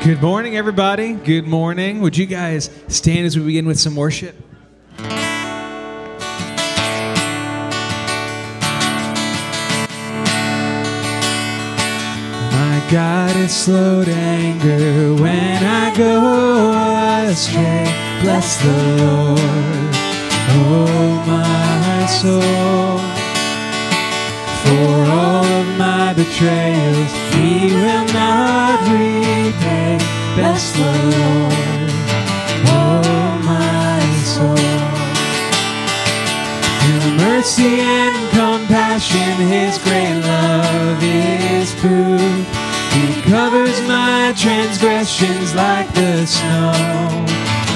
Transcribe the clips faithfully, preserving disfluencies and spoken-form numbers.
Good morning, everybody. Good morning. Would you guys stand as we begin with some worship? My God is slow to anger when I go astray. Bless the Lord, oh my soul. For all of my betrayals, He will not repay. Bless the Lord, oh my soul. Through mercy and compassion, His great love is proved. He covers my transgressions like the snow.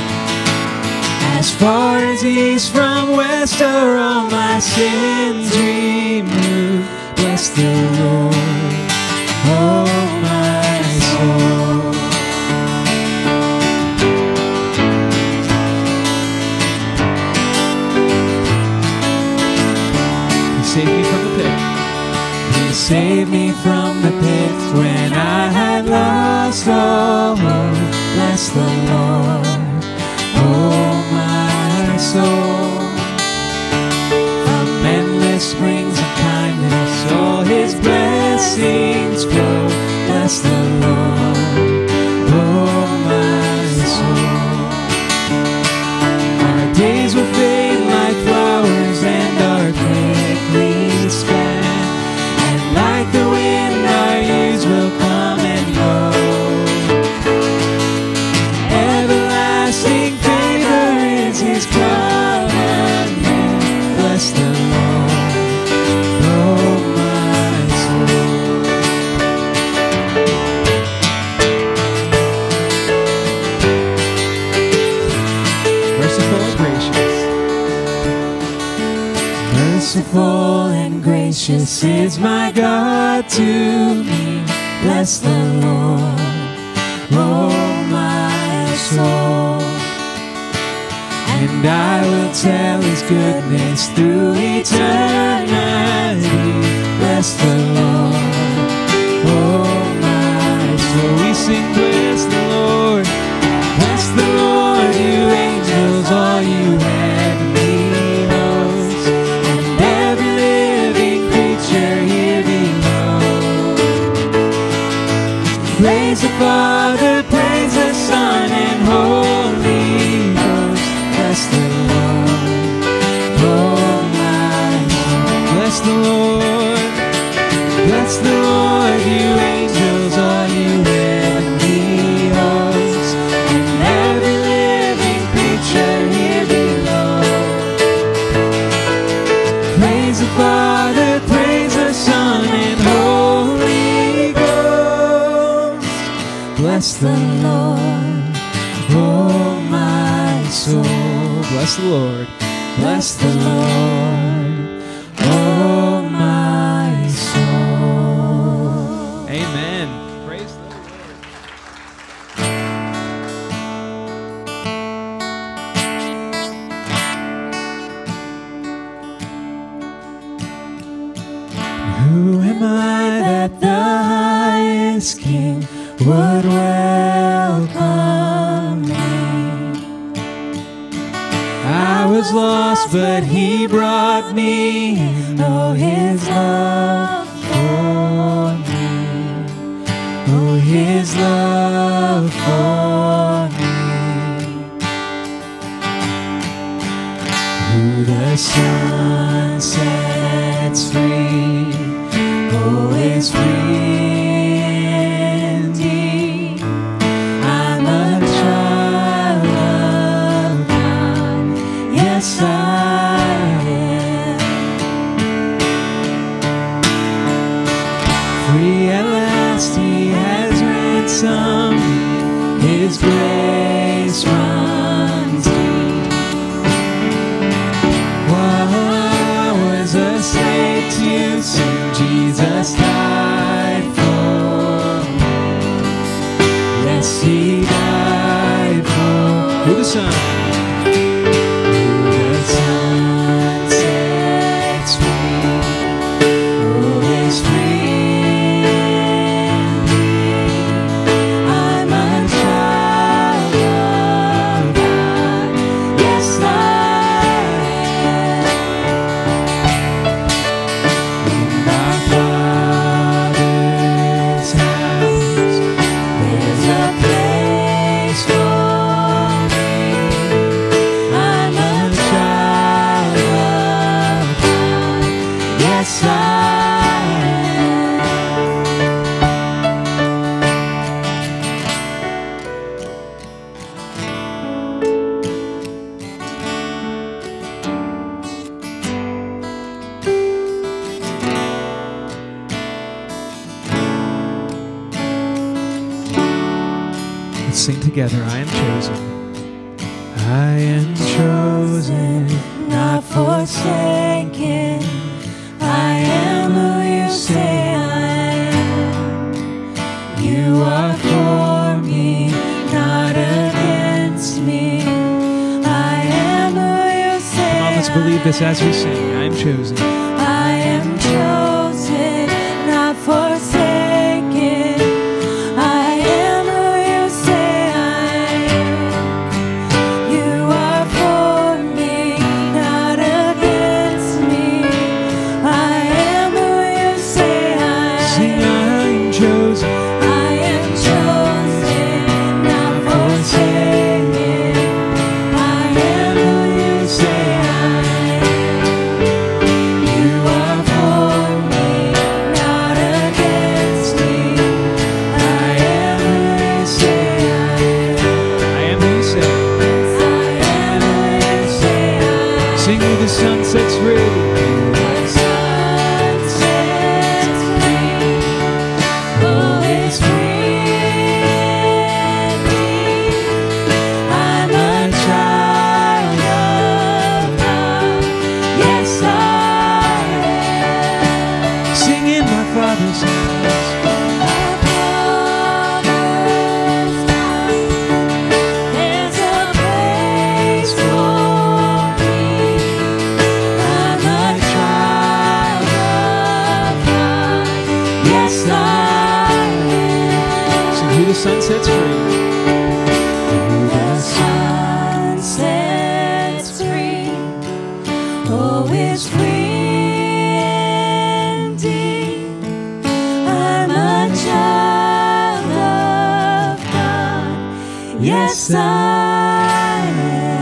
As far as east from west are all my sins removed. Bless the Lord, oh my soul. He saved me from the pit. He saved me from the pit when I had lost all hope. Bless the Lord, oh my soul. From endless springs of kindness, all His blessings flow. Bless the Lord, oh my soul. Our days will fade like flowers and are quickly spent, and like the wind our years will come and go. Everlasting favor is His covenant. Bless the Lord, oh my soul. Merciful and gracious. Merciful and gracious is my God to me. Bless the Lord, oh my soul. And I will tell His goodness through eternity. Bless the Lord, oh my soul. We sing, bless the Lord, bless the Lord, you angels, all you heavenly hosts, and every living creature here below. Praise the Father, praise the Son, and Holy Ghost. Bless the Lord, oh my soul. Bless the Lord, bless the Lord, you angels, all you heavenly hosts, and every living creature here below. Praise the Father, praise the Son, and Holy Ghost. Bless the Lord, oh my soul. Bless the Lord, bless the Lord, oh my soul. Amen. Praise the Lord. Who am I that the highest King would welcome me? I was lost, but He brought me in. Oh, His love for me. Oh, His love for me. Who the Son sets free, oh, is free. Yes, I am free at last. He has ransomed me. His grace runs deep. While I was a slave to sin, Jesus died for me. Yes, He died for who the Son. I'm a Let's sing together. I am chosen. I am chosen, not forsaken. I am who you say I am. You are for me, not against me. I am who you say Come on, let's believe this as we sing. I am chosen. I am chosen, not forsaken. I am who you say I am. You are for me, not against me. I am who you say I am. Sing, I am chosen. I am chosen, not forsaken. I am who you say I am. You are for me, not against me. I am who you say I am. I am who you say. I am who you say I am. Sing who the sun sets free. The sun sets free. Oh, it's free indeed. I'm a child of God. Yes, I am. Sing in my Father's house. My Father's house. There's a place for me. I'm a child of God. Yes, I am. Sing who the sun sets free. The sun sets free. Oh, it's free indeed. I'm a child of God. Yes, I am.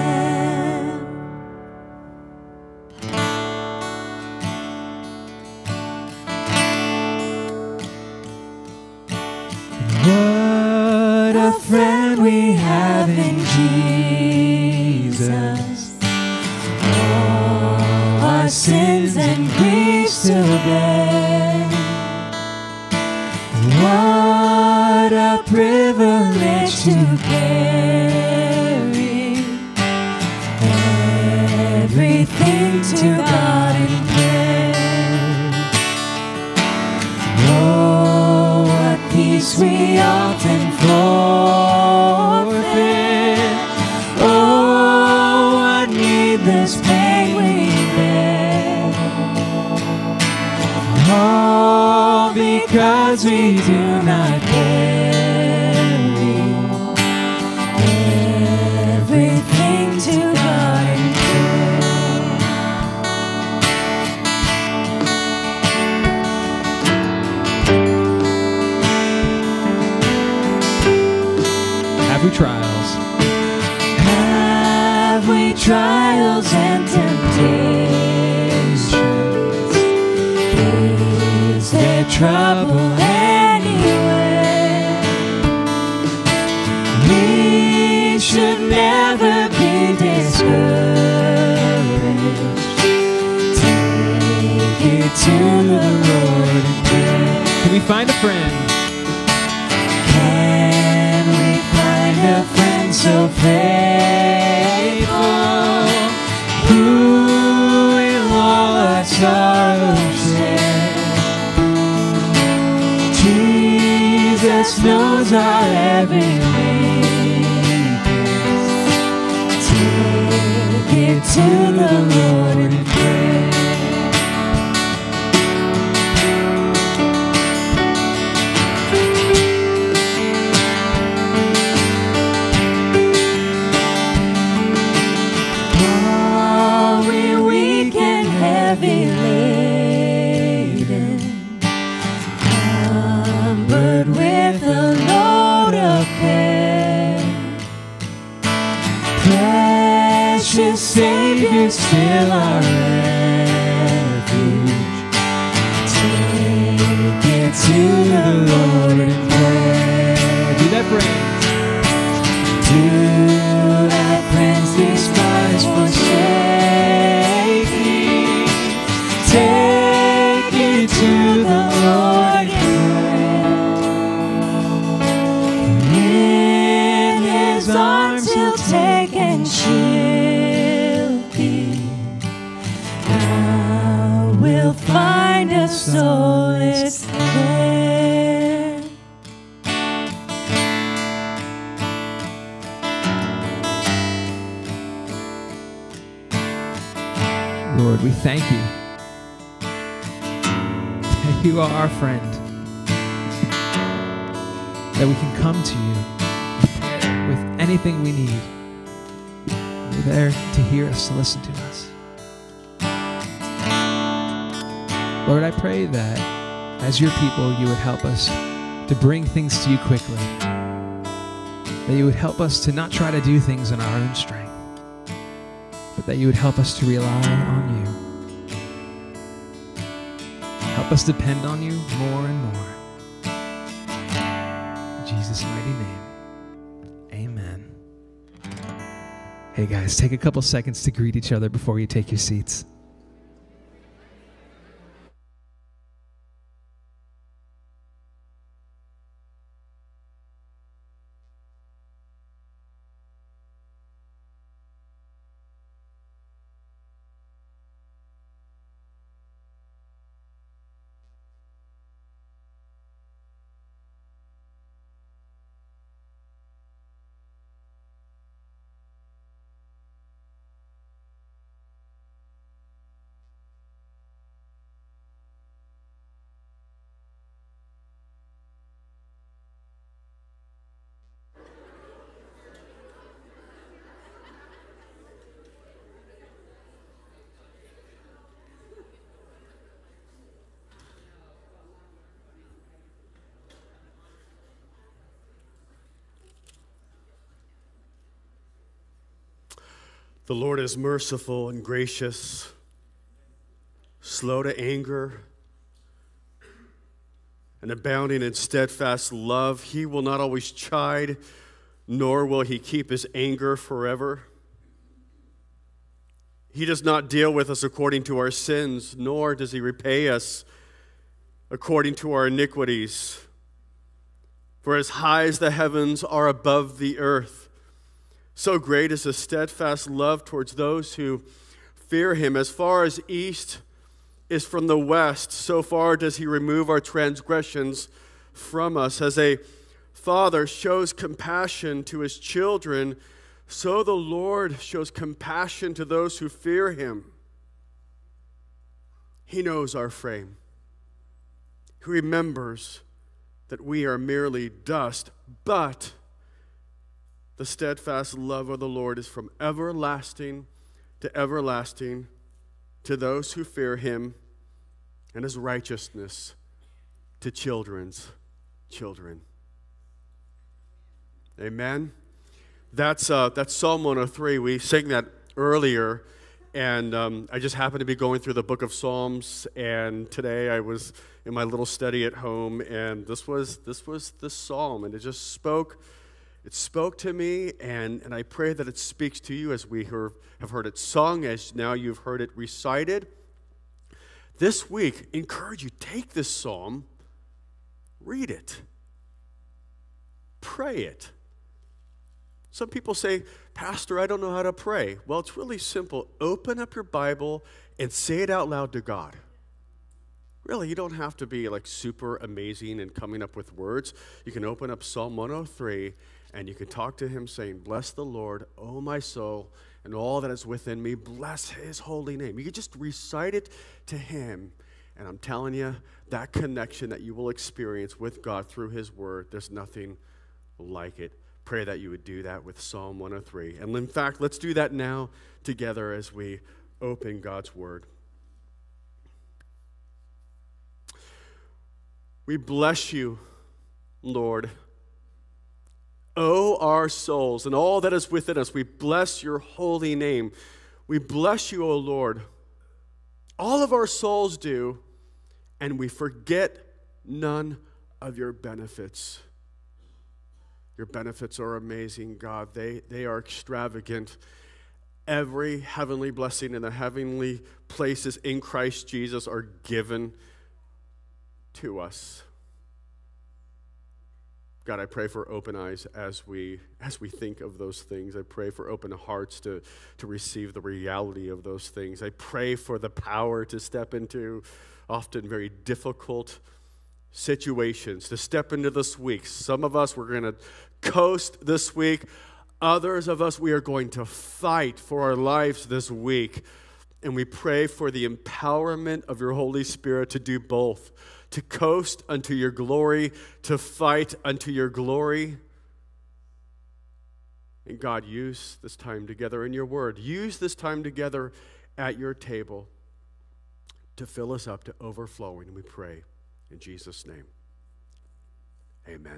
What a friend we have in Jesus. All our sins and griefs to bear. What a privilege to carry everything to God in prayer. Oh, what peace we often forfeit. Oh, what needless pain we bear. All because we do not carry everything to God in prayer. Have we trials? Have we trials and temptations? Is there trouble anywhere? We should never be discouraged. Take it to the Lord in prayer. Can we find a friend? Can we find a friend so faithful, who will all our sorrows share? Jesus knows our every weakness. Take it to the Lord in prayer. Are we weak and heavy laden, cumbered with a load of care? Precious Savior, still our refuge. Take it to the Lord in prayer. Do that, friends. Do let friends despise, forsake me. Take it to the Lord in prayer. take and shield thee. I will find a solace there. Lord, we thank you that you are our friend, that we can come to you with anything we need. You're there to hear us, to listen to us. Lord, I pray that as your people, you would help us to bring things to you quickly, that you would help us to not try to do things in our own strength, but that you would help us to rely on you. Help us depend on you more and more. In Jesus' mighty name, amen. Hey guys, take a couple seconds to greet each other before you take your seats. The Lord is merciful and gracious, slow to anger, and abounding in steadfast love. He will not always chide, nor will he keep his anger forever. He does not deal with us according to our sins, nor does he repay us according to our iniquities. For as high as the heavens are above the earth, so great is the steadfast love towards those who fear him. As far as east is from the west, so far does he remove our transgressions from us. As a father shows compassion to his children, so the Lord shows compassion to those who fear him. He knows our frame. He remembers that we are merely dust, but the steadfast love of the Lord is from everlasting to everlasting to those who fear him, and his righteousness to children's children. Amen. That's uh, that's Psalm one oh three. We sang that earlier, and um, I just happened to be going through the book of Psalms, and today I was in my little study at home, and this was this was the psalm, and it just spoke. It spoke to me, and, and I pray that it speaks to you as we hear, have heard it sung, as now you've heard it recited. This week, encourage you, take this psalm, read it, pray it. Some people say, Pastor, I don't know how to pray. Well, it's really simple. Open up your Bible and say it out loud to God. Really, you don't have to be like super amazing and coming up with words. You can open up Psalm one oh three and you can talk to him saying, bless the Lord, O my soul, and all that is within me. Bless his holy name. You can just recite it to him. And I'm telling you, that connection that you will experience with God through his word, there's nothing like it. Pray that you would do that with Psalm one oh three. And in fact, let's do that now together as we open God's word. We bless you, Lord. O our souls and all that is within us, we bless your holy name. We bless you, O Lord. All of our souls do, and we forget none of your benefits. Your benefits are amazing, God. They, they are extravagant. Every heavenly blessing in the heavenly places in Christ Jesus are given to us. God, I pray for open eyes as we as we think of those things. I pray for open hearts to, to receive the reality of those things. I pray for the power to step into often very difficult situations, to step into this week. Some of us, we're going to coast this week. Others of us, we are going to fight for our lives this week. And we pray for the empowerment of your Holy Spirit to do both, to coast unto your glory, to fight unto your glory. And God, use this time together in your word. Use this time together at your table to fill us up to overflowing. We pray in Jesus' name. Amen.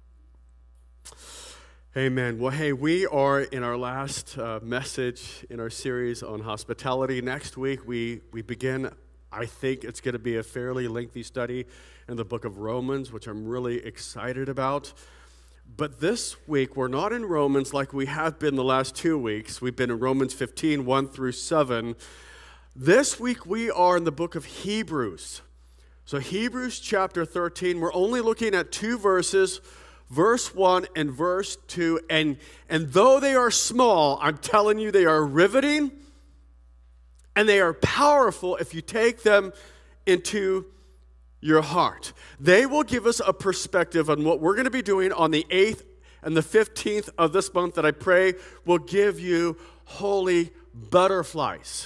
Amen. Well, hey, we are in our last uh, message in our series on hospitality. Next week, we, we begin, I think it's going to be a fairly lengthy study in the book of Romans, which I'm really excited about. But this week, we're not in Romans like we have been the last two weeks. We've been in Romans fifteen, one through seven. This week, we are in the book of Hebrews. So Hebrews chapter thirteen, we're only looking at two verses, verse one and verse two, and, and though they are small, I'm telling you they are riveting, and they are powerful if you take them into your heart. They will give us a perspective on what we're going to be doing on the eighth and the fifteenth of this month that I pray will give you holy butterflies.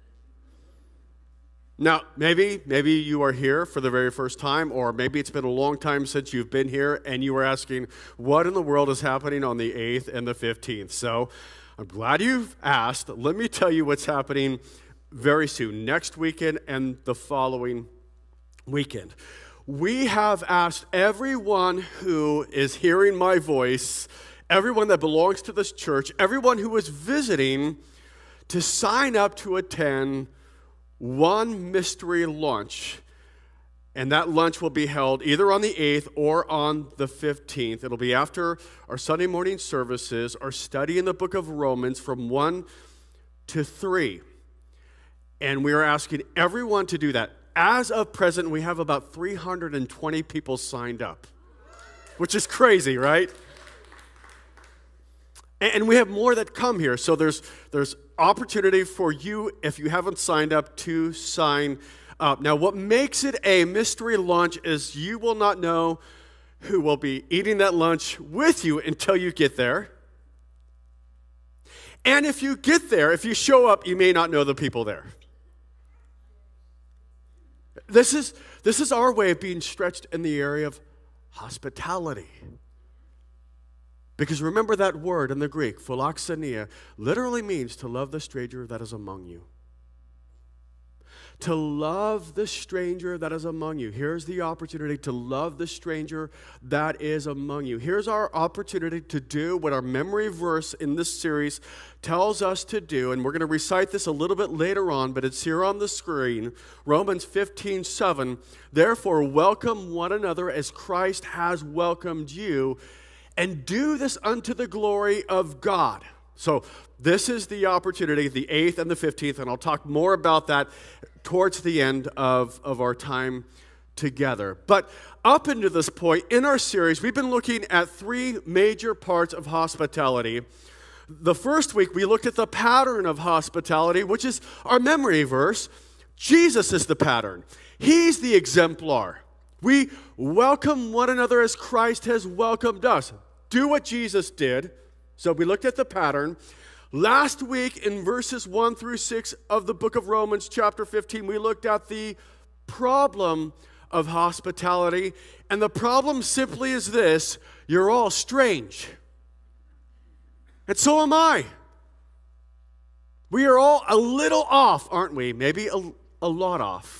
Now, maybe, maybe you are here for the very first time, or maybe it's been a long time since you've been here, and you are asking, what in the world is happening on the eighth and the fifteenth? So, I'm glad you've asked. Let me tell you what's happening very soon, next weekend and the following weekend. We have asked everyone who is hearing my voice, everyone that belongs to this church, everyone who is visiting, to sign up to attend one mystery lunch, and that lunch will be held either on the eighth or on the fifteenth. It'll be after our Sunday morning services, our study in the book of Romans from one to three. And we are asking everyone to do that. As of present, we have about three hundred twenty people signed up, which is crazy, right? And we have more that come here, so there's there's opportunity for you, if you haven't signed up, to sign up. Now, what makes it a mystery lunch is you will not know who will be eating that lunch with you until you get there. And if you get there, if you show up, you may not know the people there. This is, this is our way of being stretched in the area of hospitality. Because remember that word in the Greek, philoxenia, literally means to love the stranger that is among you. To love the stranger that is among you. Here's the opportunity to love the stranger that is among you. Here's our opportunity to do what our memory verse in this series tells us to do. And we're going to recite this a little bit later on, but it's here on the screen. Romans fifteen seven. Therefore, welcome one another as Christ has welcomed you, and do this unto the glory of God. So this is the opportunity, the eighth and the fifteenth, and I'll talk more about that towards the end of, of our time together. But up until this point in our series, we've been looking at three major parts of hospitality. The first week, we looked at the pattern of hospitality, which is our memory verse. Jesus is the pattern. He's the exemplar. We welcome one another as Christ has welcomed us. Do what Jesus did. So we looked at the pattern. Last week in verses one through six of the book of Romans chapter fifteen, we looked at the problem of hospitality. And the problem simply is this: you're all strange. And so am I. We are all a little off, aren't we? Maybe a, a lot off.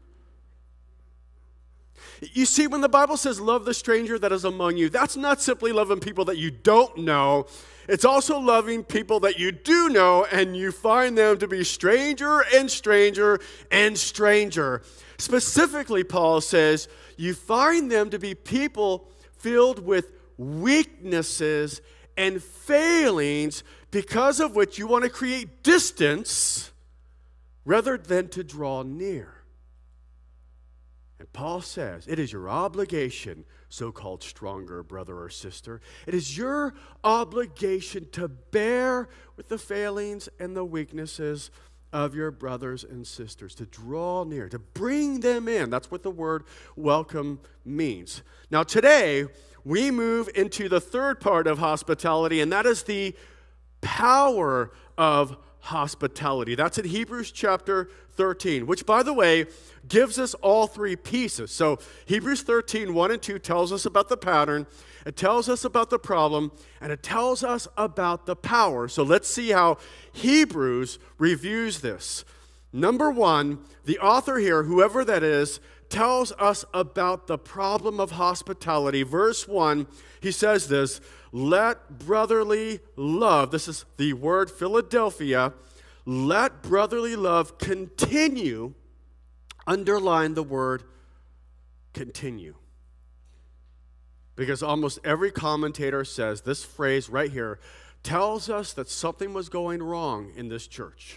You see, when the Bible says love the stranger that is among you, that's not simply loving people that you don't know. It's also loving people that you do know, and you find them to be stranger and stranger and stranger. Specifically, Paul says, you find them to be people filled with weaknesses and failings, because of which you want to create distance rather than to draw near. And Paul says, it is your obligation, so-called stronger brother or sister. It is your obligation to bear with the failings and the weaknesses of your brothers and sisters, to draw near, to bring them in. That's what the word welcome means. Now today, we move into the third part of hospitality, and that is the power of hospitality. That's in Hebrews chapter thirteen, which, by the way, gives us all three pieces. So Hebrews thirteen, one and two tells us about the pattern, it tells us about the problem, and it tells us about the power. So let's see how Hebrews reviews this. Number one, the author here, whoever that is, tells us about the problem of hospitality. Verse one, he says this, let brotherly love, this is the word Philadelphia, let brotherly love continue. Underline the word continue. Because almost every commentator says this phrase right here tells us that something was going wrong in this church.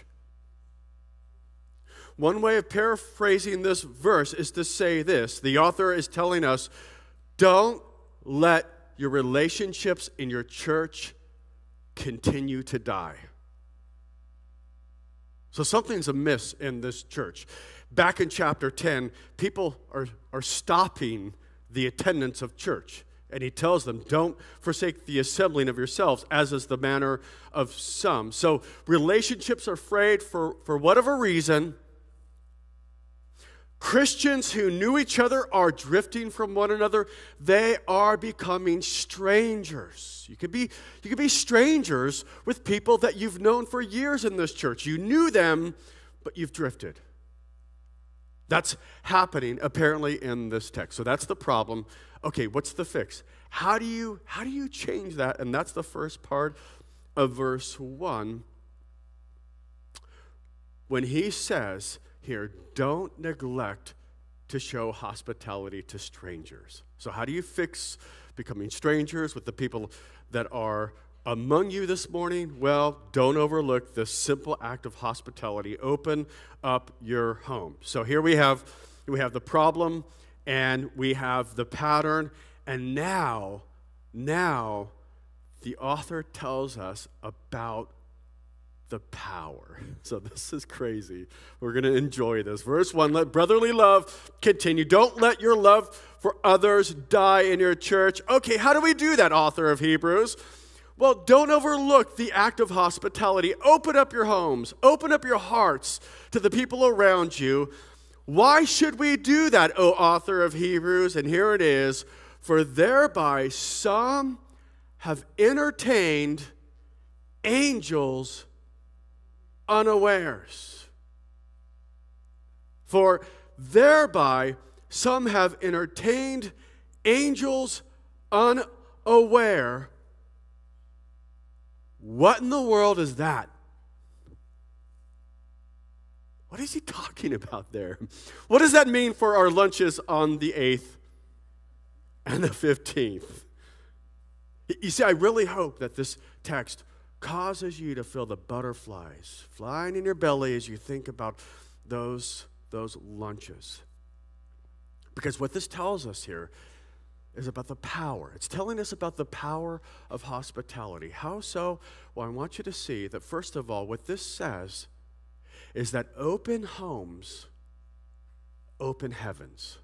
One way of paraphrasing this verse is to say this. The author is telling us, don't let your relationships in your church continue to die. So something's amiss in this church. Back in chapter ten, people are, are stopping the attendance of church. And he tells them, don't forsake the assembling of yourselves, as is the manner of some. So relationships are frayed for, for whatever reason. Christians who knew each other are drifting from one another. They are becoming strangers. You could be, you could be strangers with people that you've known for years in this church. You knew them, but you've drifted. That's happening apparently in this text. So that's the problem. Okay, what's the fix? How do you, how do you change that? And that's the first part of verse one. When he says here, don't neglect to show hospitality to strangers. So how do you fix becoming strangers with the people that are among you this morning? Well, don't overlook this simple act of hospitality. Open up your home. So here we have, we have the problem and we have the pattern. And now, now the author tells us about the power. So this is crazy. We're going to enjoy this. Verse one, let brotherly love continue. Don't let your love for others die in your church. Okay, how do we do that, author of Hebrews? Well, don't overlook the act of hospitality. Open up your homes. Open up your hearts to the people around you. Why should we do that, O author of Hebrews? And here it is. For thereby some have entertained angels unawares. For thereby some have entertained angels unaware. What in the world is that? What is he talking about there? What does that mean for our lunches on the eighth and the fifteenth? You see, I really hope that this text causes you to feel the butterflies flying in your belly as you think about those, those lunches. Because what this tells us here is about the power. It's telling us about the power of hospitality. How so? Well, I want you to see that, first of all, what this says is that open homes, open heavens.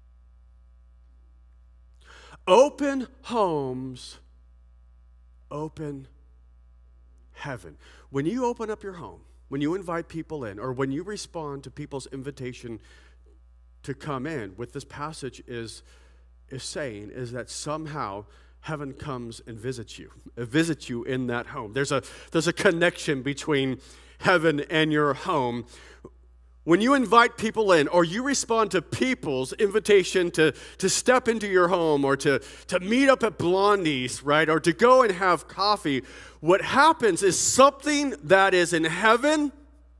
Open homes, open heaven. When you open up your home, when you invite people in, or when you respond to people's invitation to come in, what this passage is, is saying is that somehow heaven comes and visits you, it visits you in that home. There's a, there's a connection between heaven and your home. When you invite people in, or you respond to people's invitation to, to step into your home, or to, to meet up at Blondie's, right, or to go and have coffee, what happens is something that is in heaven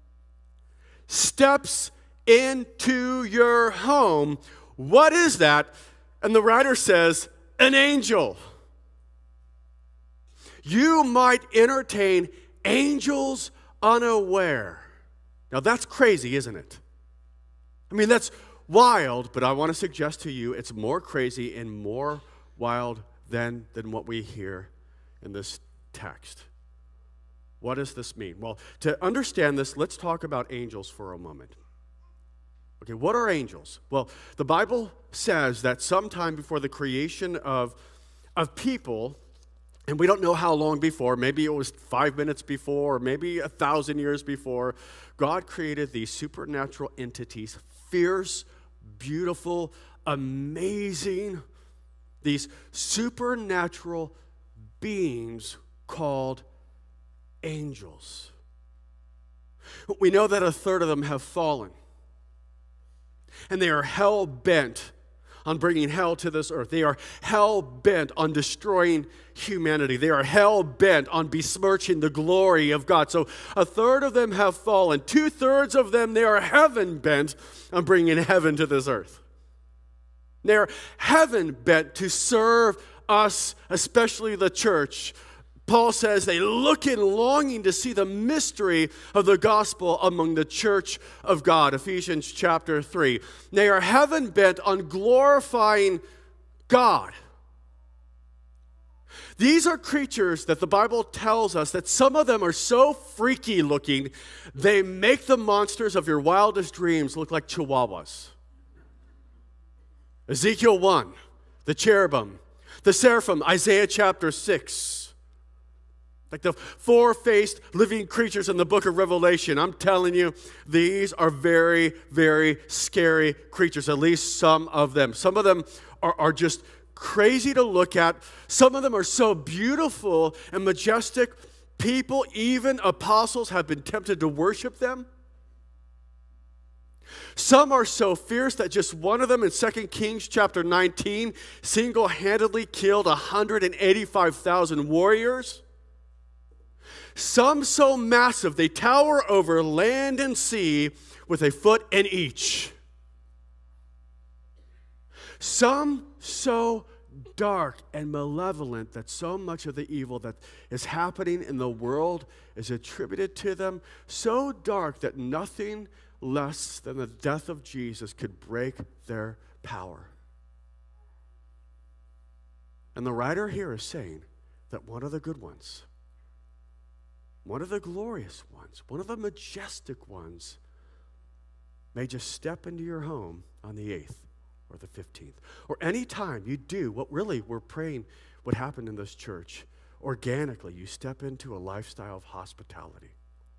steps into your home. What is that? And the writer says, an angel. You might entertain angels unaware. Now that's crazy, isn't it? I mean, that's wild, but I want to suggest to you it's more crazy and more wild than, than what we hear in this text. What does this mean? Well, to understand this, let's talk about angels for a moment. Okay, what are angels? Well, the Bible says that sometime before the creation of, of people, and we don't know how long before, maybe it was five minutes before, or maybe a thousand years before, God created these supernatural entities, fierce, beautiful, amazing, these supernatural beings called angels. We know that a third of them have fallen, and they are hell-bent on bringing hell to this earth. They are hell-bent on destroying humanity. They are hell-bent on besmirching the glory of God. So a third of them have fallen. Two-thirds of them, they are heaven-bent on bringing heaven to this earth. They are heaven-bent to serve us, especially the church. Paul says they look in longing to see the mystery of the gospel among the church of God. Ephesians chapter three. They are heaven bent on glorifying God. These are creatures that the Bible tells us that some of them are so freaky looking, they make the monsters of your wildest dreams look like chihuahuas. Ezekiel one, the cherubim, the seraphim, Isaiah chapter six. Like the four-faced living creatures in the book of Revelation. I'm telling you, these are very, very scary creatures, at least some of them. Some of them are, are just crazy to look at. Some of them are so beautiful and majestic, people, even apostles, have been tempted to worship them. Some are so fierce that just one of them in Second Kings chapter nineteen single-handedly killed one hundred eighty-five thousand warriors. Some so massive they tower over land and sea with a foot in each. Some so dark and malevolent that so much of the evil that is happening in the world is attributed to them. So dark that nothing less than the death of Jesus could break their power. And the writer here is saying that one of the good ones, one of the glorious ones, one of the majestic ones may just step into your home on the eighth or the fifteenth. Or any time you do what really we're praying would happen in this church, organically you step into a lifestyle of hospitality.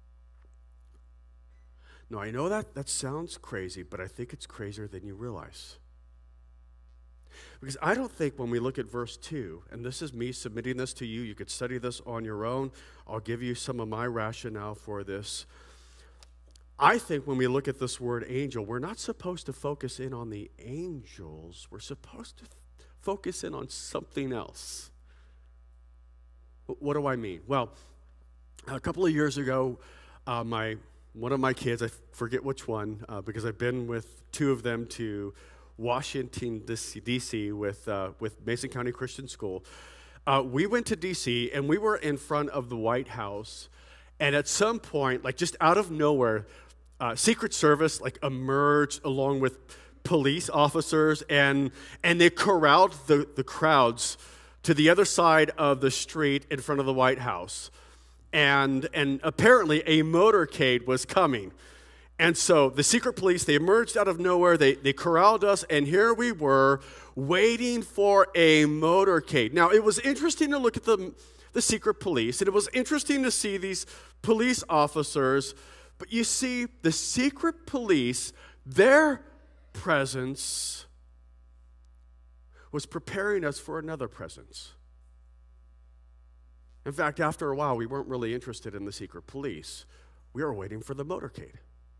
Now, I know that that sounds crazy, but I think it's crazier than you realize. Because I don't think when we look at verse two, and this is me submitting this to you, you could study this on your own. I'll give you some of my rationale for this. I think when we look at this word angel, we're not supposed to focus in on the angels. We're supposed to f- focus in on something else. What do I mean? Well, a couple of years ago, uh, my one of my kids, I forget which one, uh, because I've been with two of them to Washington, D C with uh, with Mason County Christian School. Uh, we went to D C and we were in front of the White House, and at some point, like just out of nowhere, uh, Secret Service like emerged along with police officers, and and they corralled the, the crowds to the other side of the street in front of the White House, and and apparently a motorcade was coming. And so the secret police, they emerged out of nowhere, they, they corralled us, and here we were waiting for a motorcade. Now, it was interesting to look at the, the secret police, and it was interesting to see these police officers, but you see, the secret police, their presence was preparing us for another presence. In fact, after a while, we weren't really interested in the secret police. We were waiting for the motorcade.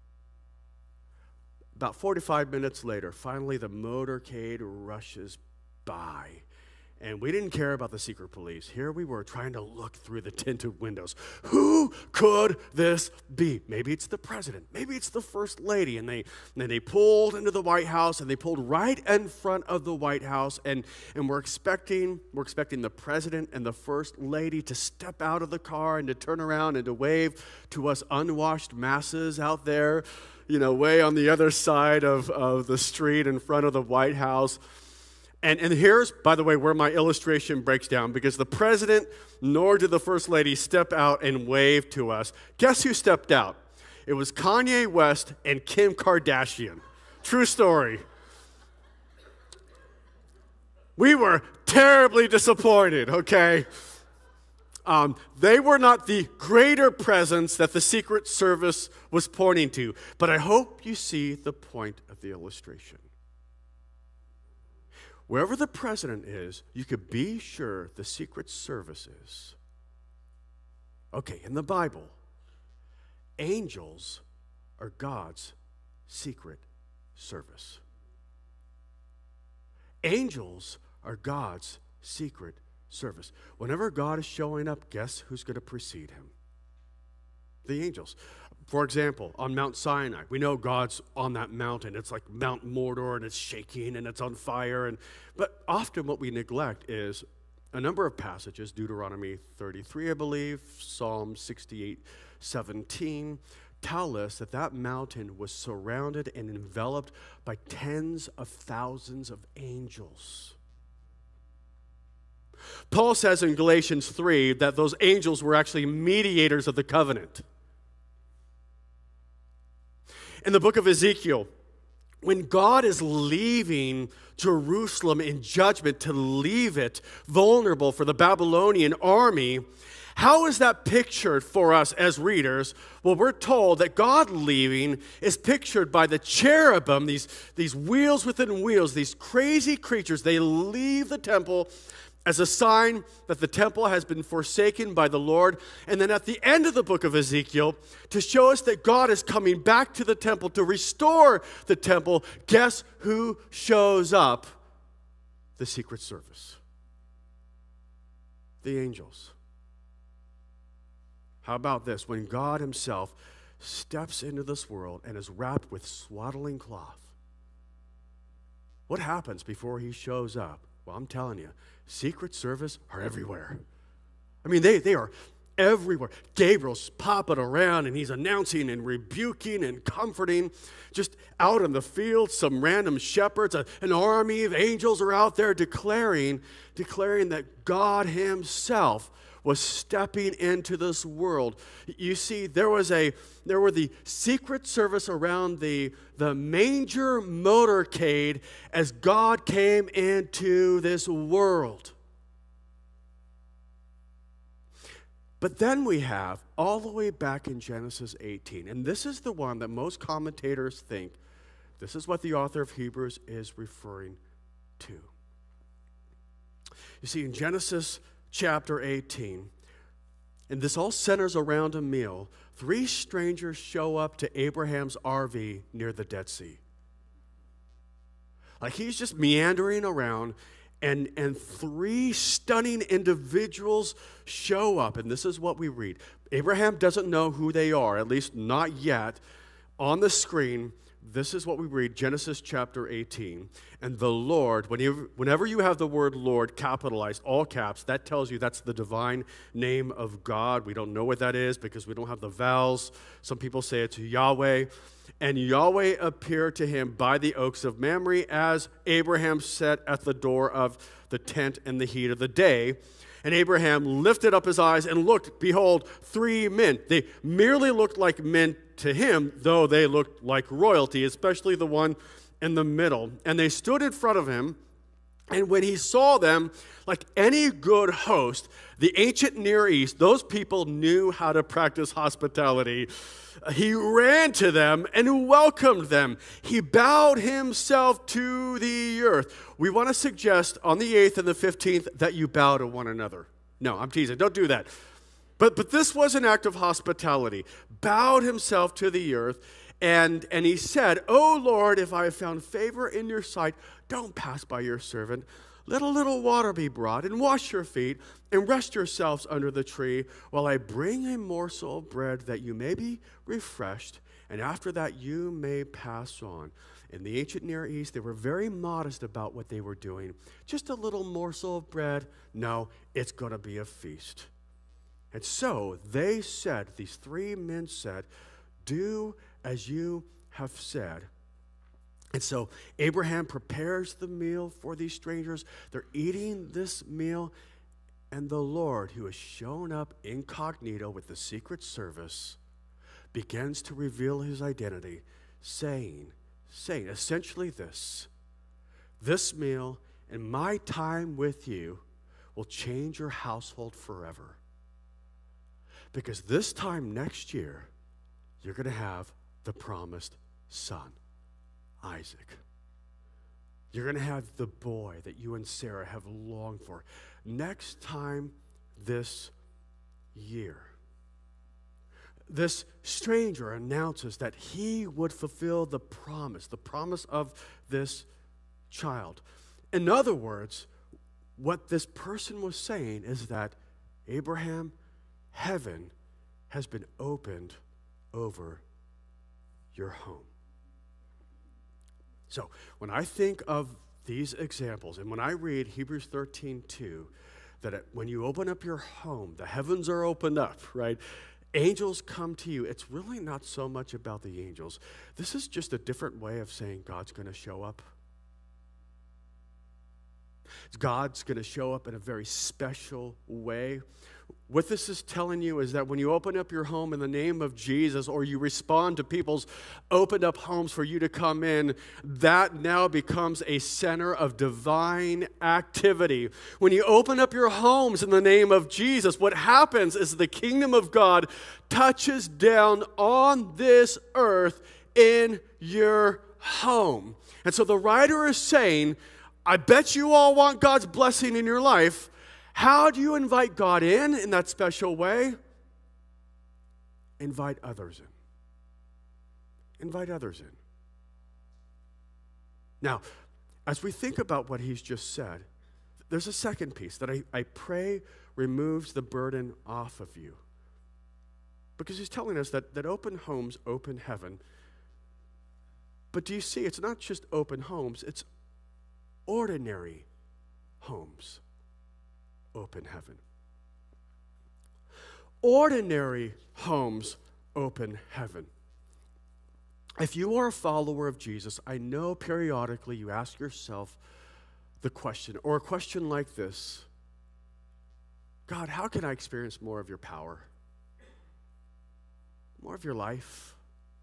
About forty-five minutes later, finally the motorcade rushes by. And we didn't care about the secret police. Here we were trying to look through the tinted windows. Who could this be? Maybe it's the president. Maybe it's the first lady. And they and they pulled into the White House, and they pulled right in front of the White House. And, and we're expecting we're expecting the president and the first lady to step out of the car and to turn around and to wave to us unwashed masses out there. you know, way on the other side of, of the street in front of the White House. And, and here's, by the way, where my illustration breaks down, because the president nor did the first lady step out and wave to us. Guess who stepped out? It was Kanye West and Kim Kardashian. True story. We were terribly disappointed, okay? Um, they were not the greater presence that the Secret Service was pointing to, but I hope you see the point of the illustration. Wherever the president is, you could be sure the Secret Service is. Okay, in the Bible, angels are God's secret service. Angels are God's secret service. Whenever God is showing up, guess who's going to precede him? The angels. For example, on Mount Sinai, we know God's on that mountain. It's like Mount Mordor, and it's shaking, and it's on fire. And but often what we neglect is a number of passages, Deuteronomy thirty-three, I believe, Psalm sixty-eight, seventeen, tell us that that mountain was surrounded and enveloped by tens of thousands of angels. Paul says in Galatians three that those angels were actually mediators of the covenant. In the book of Ezekiel, when God is leaving Jerusalem in judgment to leave it vulnerable for the Babylonian army, how is that pictured for us as readers? Well, we're told that God leaving is pictured by the cherubim, these, these wheels within wheels, these crazy creatures. They leave the temple as a sign that the temple has been forsaken by the Lord. And then at the end of the book of Ezekiel, to show us that God is coming back to the temple to restore the temple, guess who shows up? The Secret Service. The angels. How about this? When God himself steps into this world and is wrapped with swaddling cloth, what happens before he shows up? Well, I'm telling you, Secret Service are everywhere. I mean, they, they are everywhere. Gabriel's popping around, and he's announcing and rebuking and comforting. Just out in the field, some random shepherds, a, an army of angels are out there declaring, declaring that God himself was stepping into this world. You see, there was a there were the Secret Service around the, the manger motorcade as God came into this world. But then we have all the way back in Genesis eighteen, and this is the one that most commentators think this is what the author of Hebrews is referring to. You see, in Genesis chapter eighteen, and this all centers around a meal, three strangers show up to Abraham's R V near the Dead Sea. Like he's just meandering around, and, and three stunning individuals show up, and this is what we read. Abraham doesn't know who they are, at least not yet. On the screen, this is what we read, Genesis chapter eighteen. And the Lord, whenever you have the word Lord capitalized, all caps, that tells you that's the divine name of God. We don't know what that is because we don't have the vowels. Some people say it's Yahweh. And Yahweh appeared to him by the oaks of Mamre as Abraham sat at the door of the tent in the heat of the day. And Abraham lifted up his eyes and looked, behold, three men. They merely looked like men to him, though they looked like royalty, especially the one in the middle. And they stood in front of him, and when he saw them, like any good host, the ancient Near East, those people knew how to practice hospitality. He ran to them and welcomed them. He bowed himself to the earth. We want to suggest on the eighth and the fifteenth that you bow to one another. No, I'm teasing. Don't do that. But, but this was an act of hospitality. Bowed himself to the earth, and, and he said, "O Lord, if I have found favor in your sight, don't pass by your servant. Let a little water be brought, and wash your feet, and rest yourselves under the tree, while I bring a morsel of bread that you may be refreshed, and after that you may pass on." In the ancient Near East, they were very modest about what they were doing. Just a little morsel of bread. No, it's going to be a feast. And so they said, these three men said, "Do as you have said. And so Abraham prepares the meal for these strangers. They're eating this meal, and the Lord, who has shown up incognito with the Secret Service, begins to reveal his identity, saying, saying essentially this: this meal and my time with you will change your household forever. Because this time next year, you're going to have the promised son, Isaac. You're going to have the boy that you and Sarah have longed for. Next time this year, this stranger announces that he would fulfill the promise, the promise of this child. In other words, what this person was saying is that, Abraham, heaven has been opened over your home. So when I think of these examples, and when I read Hebrews thirteen two, that it, when you open up your home, the heavens are opened up, right? Angels come to you. It's really not so much about the angels. This is just a different way of saying God's going to show up. God's going to show up in a very special way. What this is telling you is that when you open up your home in the name of Jesus, or you respond to people's opened up homes for you to come in, that now becomes a center of divine activity. When you open up your homes in the name of Jesus, what happens is the kingdom of God touches down on this earth in your home. And so the writer is saying, I bet you all want God's blessing in your life. How do you invite God in in that special way? Invite others in. Invite others in. Now, as we think about what he's just said, there's a second piece that I, I pray removes the burden off of you. Because he's telling us that, that open homes open heaven. But do you see, it's not just open homes, it's ordinary homes open heaven. Ordinary homes open heaven. If you are a follower of Jesus, I know periodically you ask yourself the question, or a question like this: God, how can I experience more of your power? More of your life?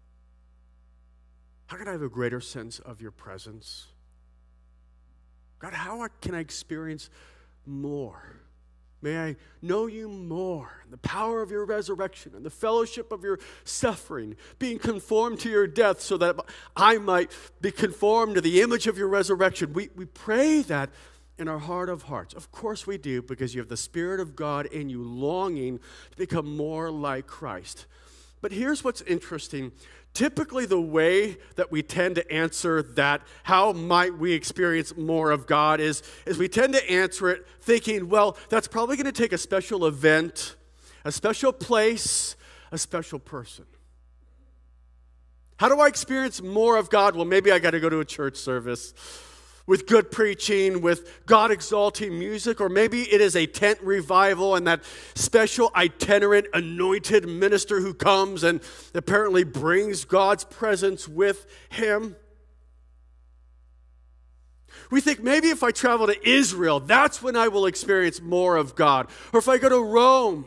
How can I have a greater sense of your presence? God, how can I experience more? May I know you more, and the power of your resurrection and the fellowship of your suffering, being conformed to your death so that I might be conformed to the image of your resurrection. We, we pray that in our heart of hearts. Of course we do, because you have the Spirit of God in you longing to become more like Christ. But here's what's interesting. Typically, the way that we tend to answer that, how might we experience more of God, is, is we tend to answer it thinking, well, that's probably going to take a special event, a special place, a special person. How do I experience more of God? Well, maybe I got to go to a church service with good preaching, with God-exalting music, or maybe it is a tent revival and that special itinerant anointed minister who comes and apparently brings God's presence with him. We think maybe if I travel to Israel, that's when I will experience more of God. Or if I go to Rome.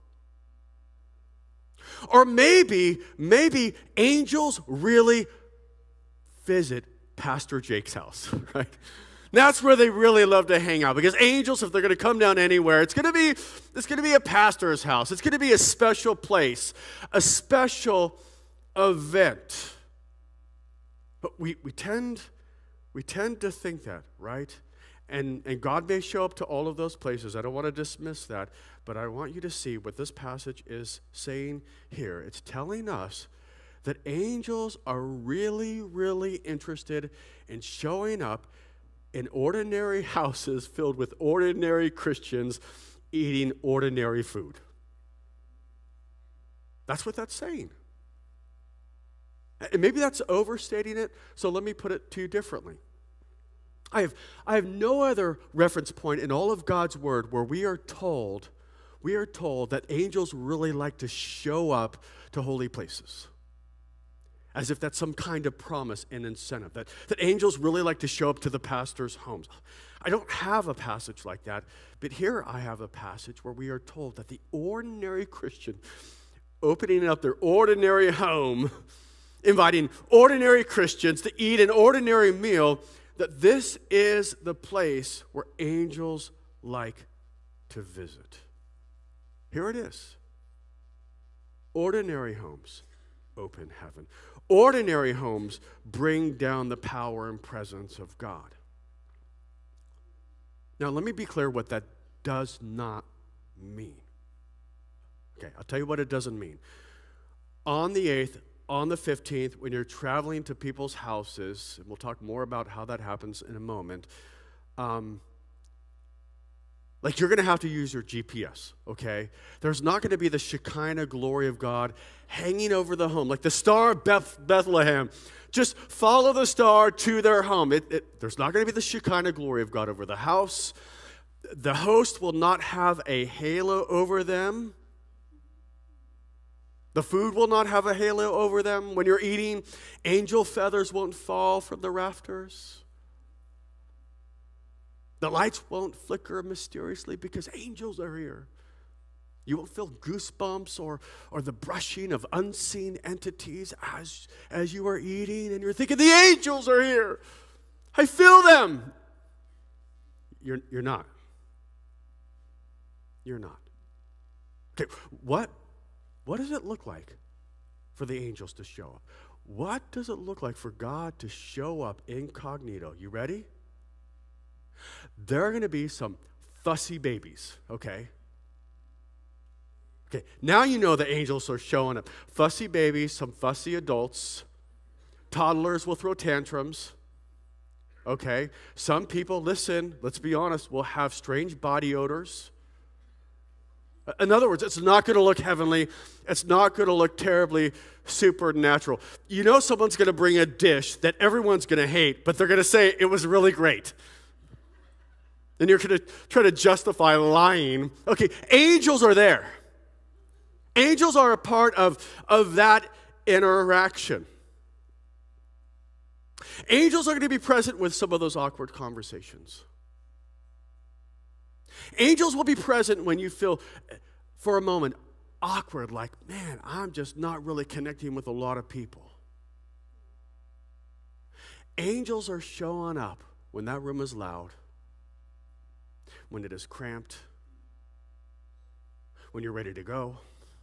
Or maybe, maybe angels really visit Pastor Jake's house, right? That's where they really love to hang out, because angels, if they're going to come down anywhere, it's going to be it's going to be a pastor's house. It's going to be a special place, a special event. But we we tend we tend to think that, right? And and God may show up to all of those places. I don't want to dismiss that, but I want you to see what this passage is saying here. It's telling us that angels are really, really interested in showing up in ordinary houses filled with ordinary Christians eating ordinary food. That's what that's saying. And maybe that's overstating it, so let me put it to you differently. I have, I have no other reference point in all of God's word where we are told, we are told that angels really like to show up to holy places. as if that's some kind of promise and incentive, that, that angels really like to show up to the pastor's homes. I don't have a passage like that, but here I have a passage where we are told that the ordinary Christian opening up their ordinary home, inviting ordinary Christians to eat an ordinary meal, that this is the place where angels like to visit. Here it is. Ordinary homes open heaven. Ordinary homes bring down the power and presence of God. Now, let me be clear what that does not mean. Okay, I'll tell you what it doesn't mean. On the eighth, on the fifteenth, when you're traveling to people's houses, and we'll talk more about how that happens in a moment, um, like you're going to have to use your G P S, okay? There's not going to be the Shekinah glory of God hanging over the home, like the Star of Beth- Bethlehem. Just follow the star to their home. It, it, there's not going to be the Shekinah glory of God over the house. The host will not have a halo over them. The food will not have a halo over them. When you're eating, angel feathers won't fall from the rafters. The lights won't flicker mysteriously because angels are here. You won't feel goosebumps or, or the brushing of unseen entities as, as you are eating and you're thinking, the angels are here. I feel them. You're, you're not. You're not. Okay, what, what does it look like for the angels to show up? What does it look like for God to show up incognito? You ready? There are going to be some fussy babies, okay? Okay, now you know the angels are showing up. Fussy babies, some fussy adults. Toddlers will throw tantrums, okay? Some people, listen, let's be honest, will have strange body odors. In other words, it's not going to look heavenly. It's not going to look terribly supernatural. You know someone's going to bring a dish that everyone's going to hate, but they're going to say it was really great. And you're going to try to justify lying. Okay, angels are there. Angels are a part of, of that interaction. Angels are going to be present with some of those awkward conversations. Angels will be present when you feel, for a moment, awkward, like, man, I'm just not really connecting with a lot of people. Angels are showing up when that room is loud, when it is cramped, when you're ready to go.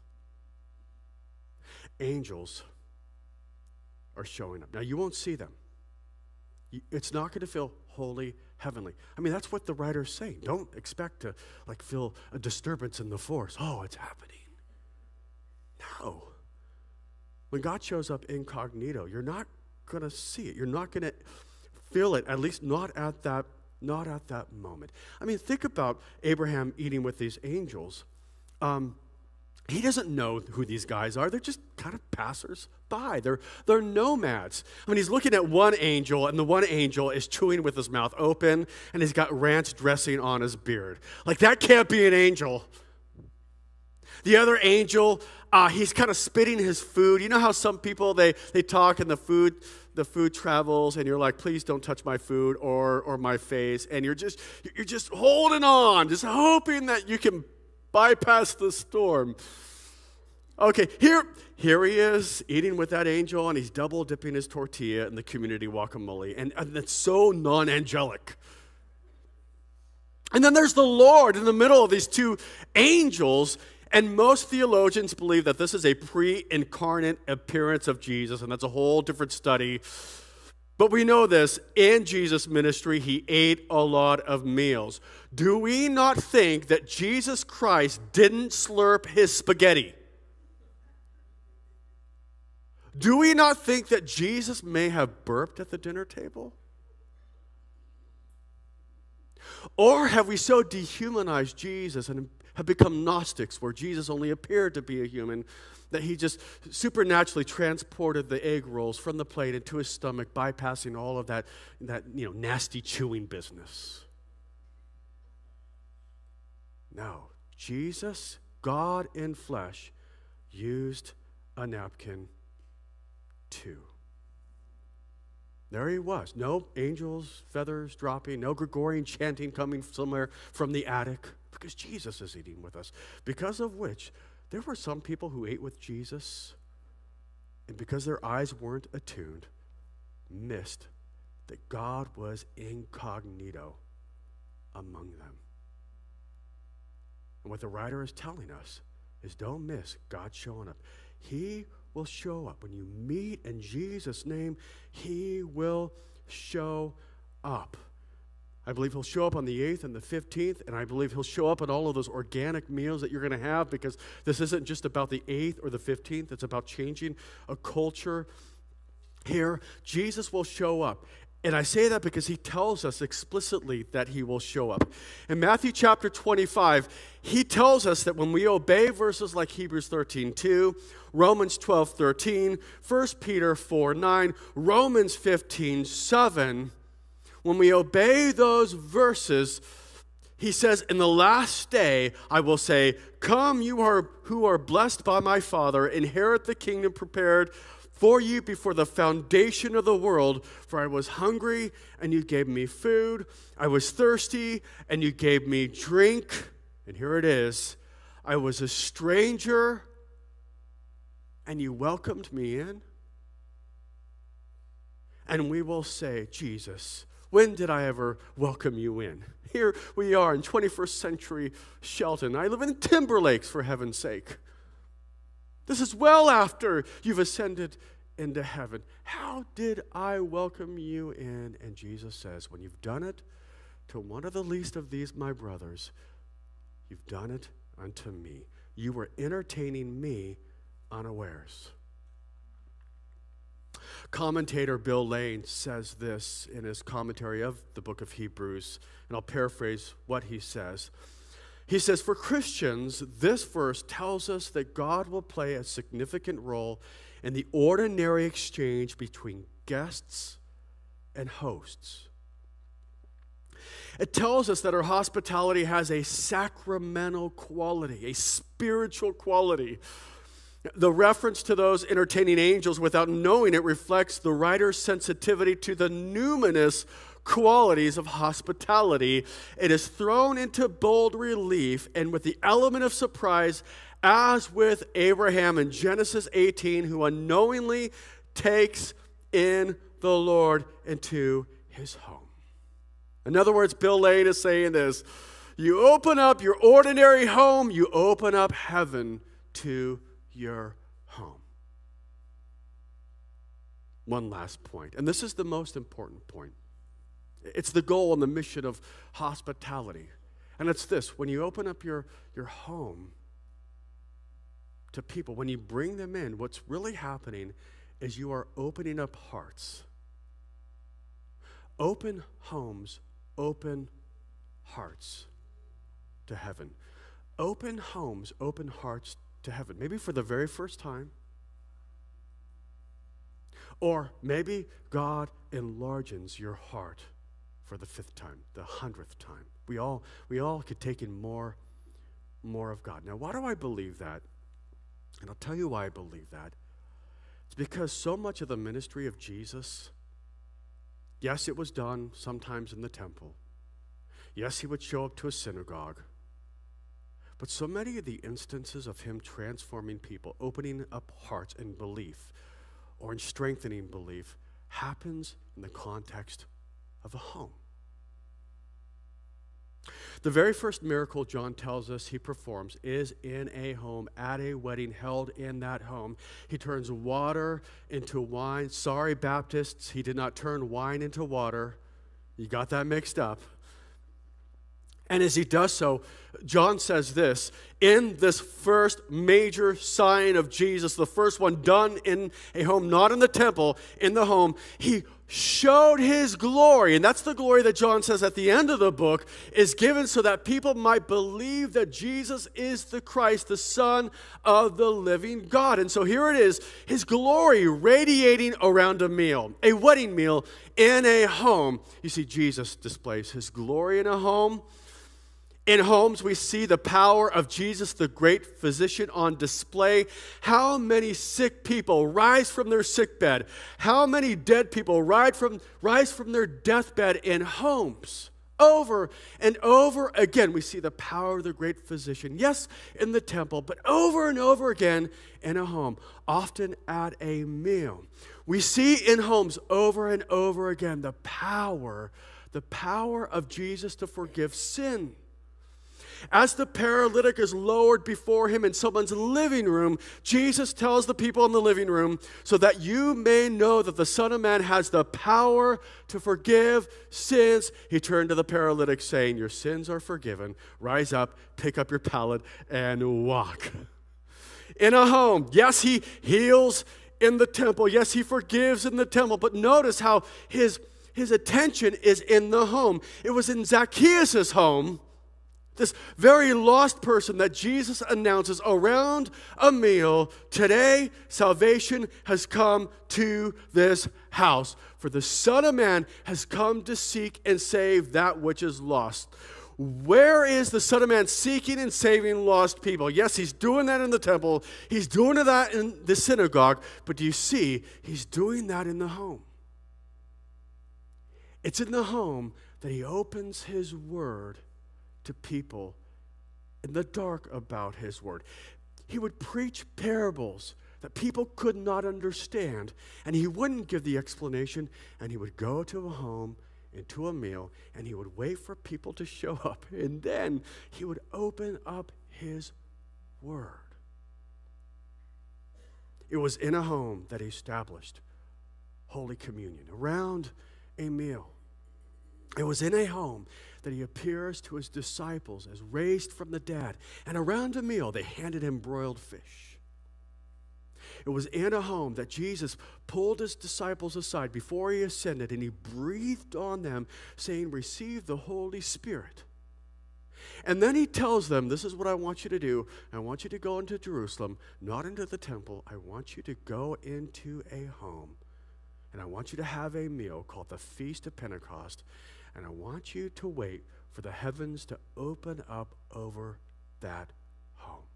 Angels are showing up. Now, you won't see them. It's not going to feel holy, heavenly. I mean, that's what the writer's saying. Don't expect to, like, feel a disturbance in the force. Oh, it's happening. No. When God shows up incognito, you're not going to see it. You're not going to feel it, at least not at that Not at that moment. I mean, think about Abraham eating with these angels. Um, he doesn't know who these guys are. They're just kind of passers-by. They're, they're nomads. I mean, he's looking at one angel, and the one angel is chewing with his mouth open, and he's got ranch dressing on his beard. Like, that can't be an angel. The other angel, uh, he's kind of spitting his food. You know how some people, they, they talk and the food... the food travels and you're like, please don't touch my food or or my face, and you're just you're just holding on, just hoping that you can bypass the storm. Okay, here here he is eating with that angel, and he's double dipping his tortilla in the community guacamole, and, and it's so non-angelic. And then there's the Lord in the middle of these two angels. And most theologians believe that this is a pre-incarnate appearance of Jesus, and that's a whole different study. But we know this, in Jesus' ministry, he ate a lot of meals. Do we not think that Jesus Christ didn't slurp his spaghetti? Do we not think that Jesus may have burped at the dinner table? Or have we so dehumanized Jesus and have become Gnostics, where Jesus only appeared to be a human, that he just supernaturally transported the egg rolls from the plate into his stomach, bypassing all of that, that you know, nasty chewing business? No. Jesus, God in flesh, used a napkin two. There he was. No angels, feathers dropping, no Gregorian chanting coming somewhere from the attic, because Jesus is eating with us. Because of which, there were some people who ate with Jesus, and because their eyes weren't attuned, missed that God was incognito among them. And what the writer is telling us is don't miss God showing up. He will show up. When you meet in Jesus' name, he will show up. I believe he'll show up on the eighth and the fifteenth, and I believe he'll show up at all of those organic meals that you're going to have, because this isn't just about the eighth or the fifteenth. It's about changing a culture here. Jesus will show up. And I say that because he tells us explicitly that he will show up. In Matthew chapter twenty-five, he tells us that when we obey verses like Hebrews thirteen two, Romans twelve thirteen, First Peter four nine, Romans fifteen seven, when we obey those verses, he says, in the last day, I will say, come, you are who are blessed by my Father, inherit the kingdom prepared for you before the foundation of the world. For I was hungry, and you gave me food. I was thirsty, and you gave me drink. And here it is. I was a stranger, and you welcomed me in. And we will say, Jesus, when did I ever welcome you in? Here we are in twenty-first century Shelton. I live in Timberlakes, for heaven's sake. This is well after you've ascended into heaven. How did I welcome you in? And Jesus says, when you've done it to one of the least of these, my brothers, you've done it unto me. You were entertaining me unawares. Commentator Bill Lane says this in his commentary of the book of Hebrews, and I'll paraphrase what he says. He says, for Christians, this verse tells us that God will play a significant role in the ordinary exchange between guests and hosts. It tells us that our hospitality has a sacramental quality, a spiritual quality. The reference to those entertaining angels, without knowing it, reflects the writer's sensitivity to the numinous qualities of hospitality. It is thrown into bold relief and with the element of surprise, as with Abraham in Genesis eighteen, who unknowingly takes in the Lord into his home. In other words, Bill Lane is saying this: you open up your ordinary home, you open up heaven to your home. One last point, and this is the most important point. It's the goal and the mission of hospitality. And it's this: when you open up your, your home to people, when you bring them in, what's really happening is you are opening up hearts. Open homes, open hearts to heaven. Open homes, open hearts to heaven. Maybe for the very first time. Or maybe God enlarges your heart for the fifth time, the hundredth time. We all, we all could take in more, more of God. Now, why do I believe that? And I'll tell you why I believe that. It's because so much of the ministry of Jesus, yes, it was done sometimes in the temple. Yes, he would show up to a synagogue. But so many of the instances of him transforming people, opening up hearts in belief, or in strengthening belief, happens in the context of a home. The very first miracle John tells us he performs is in a home, at a wedding held in that home. He turns water into wine. Sorry, Baptists, he did not turn wine into water. You got that mixed up. And as he does so, John says this: in this first major sign of Jesus, the first one done in a home, not in the temple, in the home, he showed his glory. And that's the glory that John says at the end of the book is given so that people might believe that Jesus is the Christ, the Son of the living God. And so here it is, his glory radiating around a meal, a wedding meal in a home. You see, Jesus displays his glory in a home. In homes, we see the power of Jesus, the great physician, on display. How many sick people rise from their sickbed? How many dead people rise from, rise from their deathbed in homes? Over and over again, we see the power of the great physician. Yes, in the temple, but over and over again in a home, often at a meal. We see in homes over and over again the power, the power of Jesus to forgive sin. As the paralytic is lowered before him in someone's living room, Jesus tells the people in the living room, so that you may know that the Son of Man has the power to forgive sins. He turned to the paralytic saying, your sins are forgiven. Rise up, pick up your pallet, and walk. In a home, yes, he heals in the temple. Yes, he forgives in the temple. But notice how his, his attention is in the home. It was in Zacchaeus' home, this very lost person, that Jesus announces around a meal, today salvation has come to this house. For the Son of Man has come to seek and save that which is lost. Where is the Son of Man seeking and saving lost people? Yes, he's doing that in the temple. He's doing that in the synagogue. But do you see, he's doing that in the home. It's in the home that he opens his word to people in the dark about his word. He would preach parables that people could not understand, and he wouldn't give the explanation, and he would go to a home, into a meal, and he would wait for people to show up, and then he would open up his word. It was in a home that he established Holy Communion, around a meal. It was in a home that he appears to his disciples as raised from the dead. And around a meal, they handed him broiled fish. It was in a home that Jesus pulled his disciples aside before he ascended, and he breathed on them, saying, receive the Holy Spirit. And then he tells them, this is what I want you to do. I want you to go into Jerusalem, not into the temple. I want you to go into a home, and I want you to have a meal called the Feast of Pentecost. And I want you to wait for the heavens to open up over that home.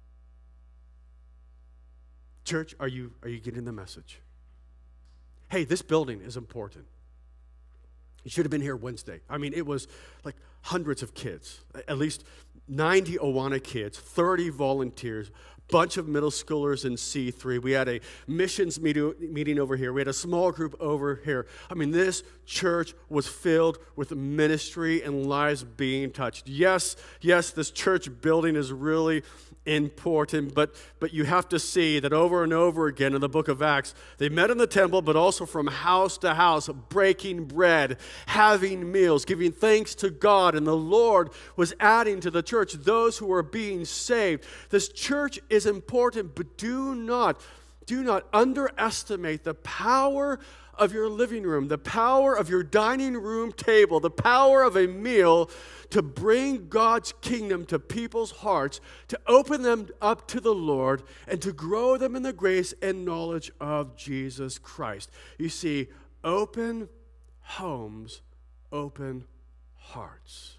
Church, are you, are you getting the message? Hey, this building is important. You should have been here Wednesday. I mean, it was like hundreds of kids, at least ninety Awana kids, thirty volunteers, bunch of middle schoolers in C three. We had a missions meeting, meeting over here. We had a small group over here. I mean, this church was filled with ministry and lives being touched. Yes, yes, this church building is really important, but, but you have to see that over and over again in the book of Acts, they met in the temple, but also from house to house, breaking bread, having meals, giving thanks to God, and the Lord was adding to the church those who were being saved. This church is important, but do not, do not underestimate the power of your living room, the power of your dining room table, the power of a meal to bring God's kingdom to people's hearts, to open them up to the Lord, and to grow them in the grace and knowledge of Jesus Christ. You see, open homes, open hearts.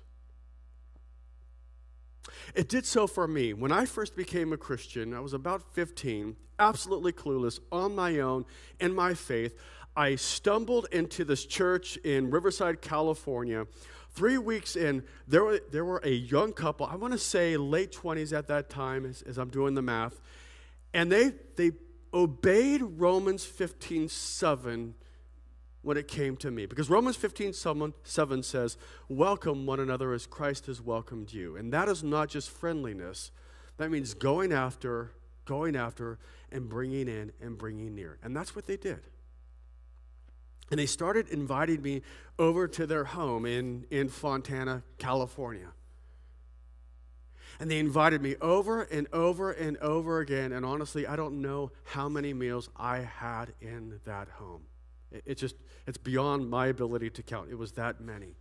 It did so for me. When I first became a Christian, I was about fifteen, absolutely clueless, on my own, in my faith. I stumbled into this church in Riverside, California. Three weeks in, there were, there were a young couple, I want to say late twenties at that time, as, as I'm doing the math, and they, they obeyed Romans fifteen seven when it came to me. Because Romans fifteen seven says, welcome one another as Christ has welcomed you. And that is not just friendliness. That means going after, going after, and bringing in and bringing near. And that's what they did. And they started inviting me over to their home in, in Fontana, California. And they invited me over and over and over again. And honestly, I don't know how many meals I had in that home. It, it just, it's beyond my ability to count. It was that many.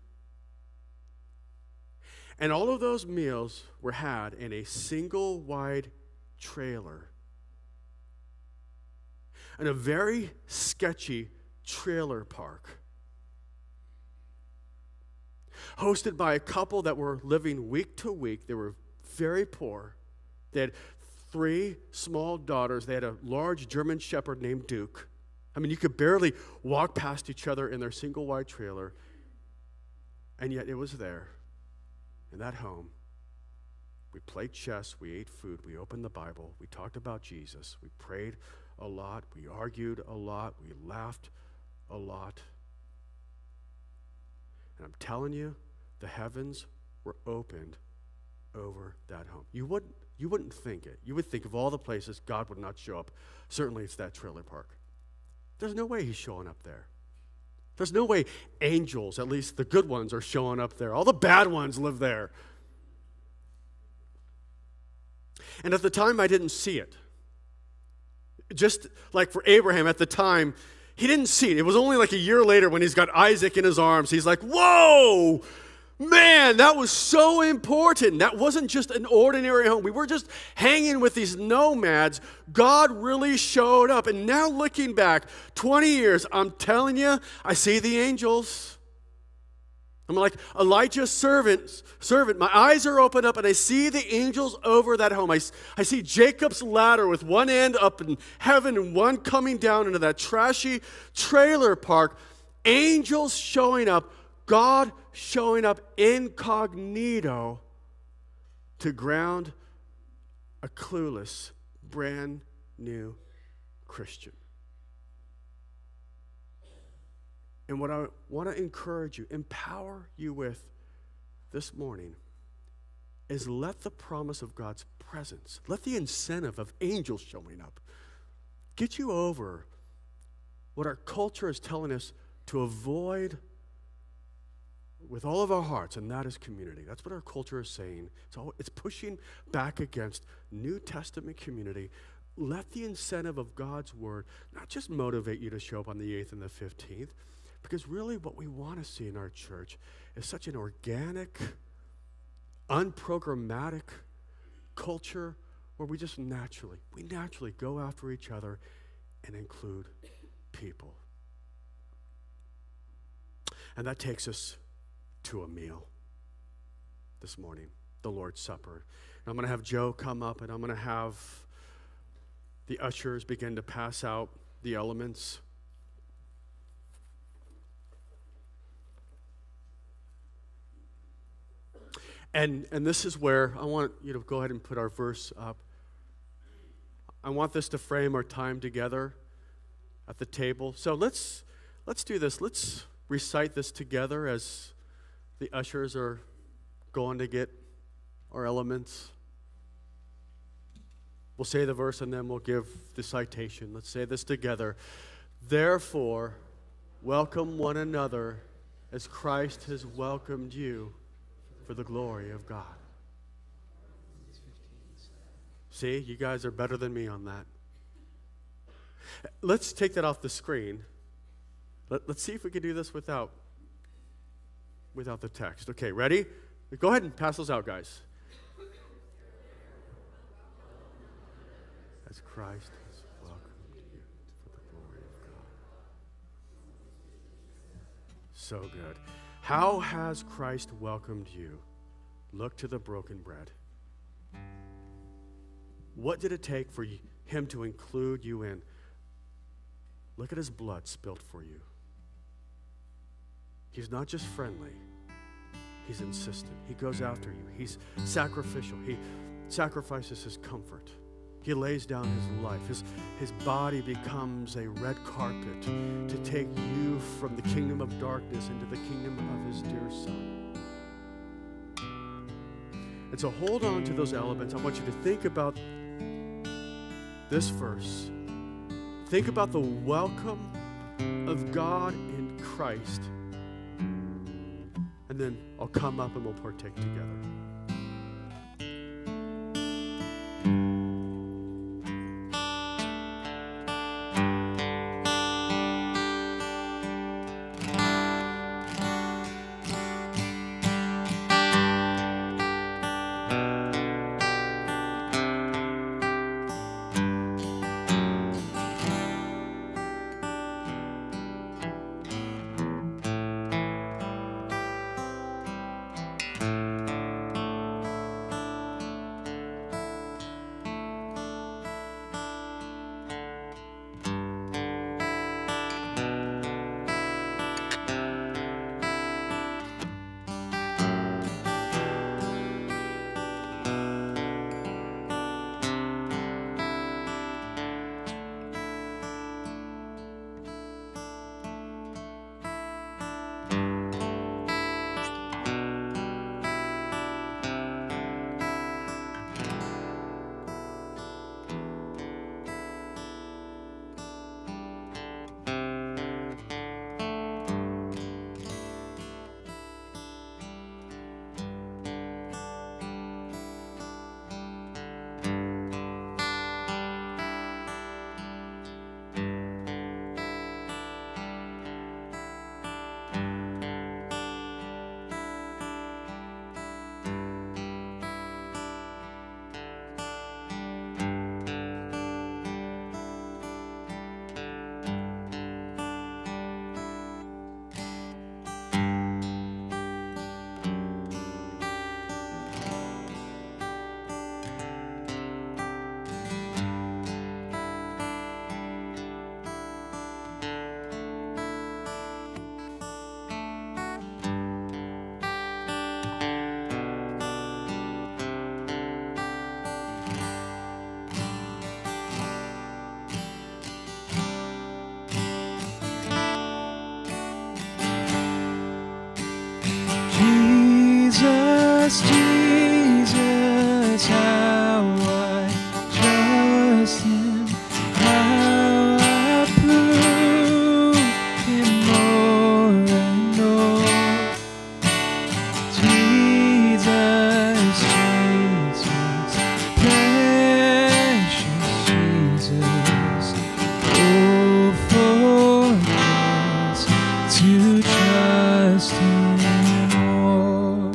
And all of those meals were had in a single wide trailer. In a very sketchy trailer park. hosted by a couple that were living week to week. They were very poor. They had three small daughters. They had a large German shepherd named Duke. I mean, you could barely walk past each other in their single wide trailer. And yet it was there, in that home. We played chess, we ate food, we opened the Bible, we talked about Jesus, we prayed a lot, we argued a lot, we laughed a lot. And I'm telling you, the heavens were opened over that home. You wouldn't, you wouldn't think it. You would think of all the places God would not show up. Certainly it's that trailer park. There's no way he's showing up there. There's no way angels, at least the good ones, are showing up there. All the bad ones live there. And at the time, I didn't see it. Just like for Abraham at the time, he didn't see it. It was only like a year later when he's got Isaac in his arms. He's like, whoa, man, that was so important. That wasn't just an ordinary home. We were just hanging with these nomads. God really showed up. And now looking back, twenty years, I'm telling you, I see the angels. I'm like Elijah's servant, servant. My eyes are opened up and I see the angels over that home. I, I see Jacob's ladder with one end up in heaven and one coming down into that trashy trailer park. Angels showing up, God showing up incognito to ground a clueless, brand new Christian. And what I want to encourage you, empower you with this morning is let the promise of God's presence, let the incentive of angels showing up get you over what our culture is telling us to avoid with all of our hearts, and that is community. That's what our culture is saying. It's, all, it's pushing back against New Testament community. Let the incentive of God's word not just motivate you to show up on the eighth and the fifteenth, because really what we want to see in our church is such an organic, unprogrammatic culture where we just naturally, we naturally go after each other and include people. And that takes us to a meal this morning, the Lord's Supper. And I'm going to have Joe come up and I'm going to have the ushers begin to pass out the elements. And and this is where I want you to go ahead and put our verse up. I want this to frame our time together at the table. So let's let's do this. Let's recite this together as the ushers are going to get our elements. We'll say the verse and then we'll give the citation. Let's say this together. Therefore, welcome one another as Christ has welcomed you for the glory of God. See, you guys are better than me on that. Let's take that off the screen. Let, let's see if we can do this without, without the text. Okay, ready? Go ahead and pass those out, guys. As Christ has welcomed you for the glory of God. So good. How has Christ welcomed you? Look to the broken bread. What did it take for him to include you in? Look at his blood spilt for you. He's not just friendly. He's insistent. He goes after you. He's sacrificial. He sacrifices his comfort. He lays down his life. His, his body becomes a red carpet to take you from the kingdom of darkness into the kingdom of his dear Son. And so hold on to those elements. I want you to think about this verse. Think about the welcome of God in Christ. And then I'll come up and we'll partake together. trust Him, how I prove Him more and more. Jesus, Jesus, precious Jesus, oh, for grace to trust Him more.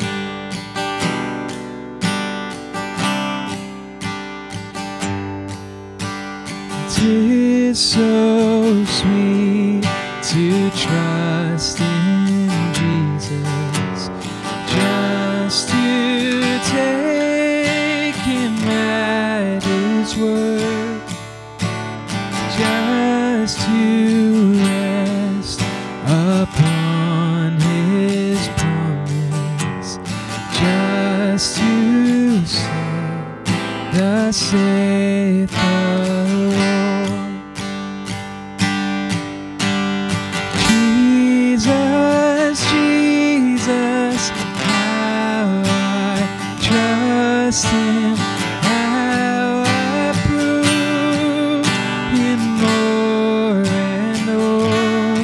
'Tis so sweet to trust in Jesus, just to take Him at His word, just to rest upon His promise, just to say, thus saith the Lord. Jesus, Jesus, how I trust Him, how I prove Him more and more.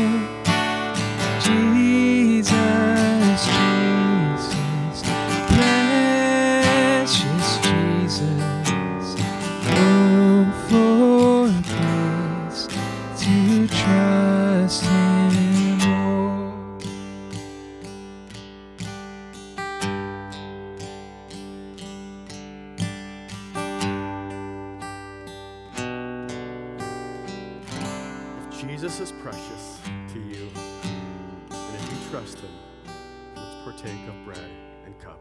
Jesus, Jesus, precious Jesus, oh, for grace to trust Him more. If Jesus is precious to you, and if you trust Him, let's partake of bread and cup.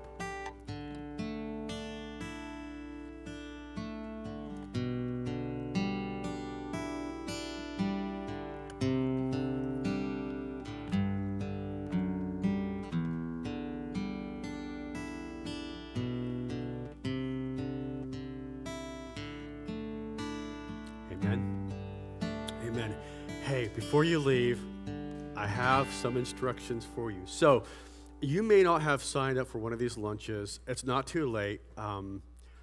Amen. Amen. Hey, before you leave, I have some instructions for you. So, you may not have signed up for one of these lunches. It's not too late. Um,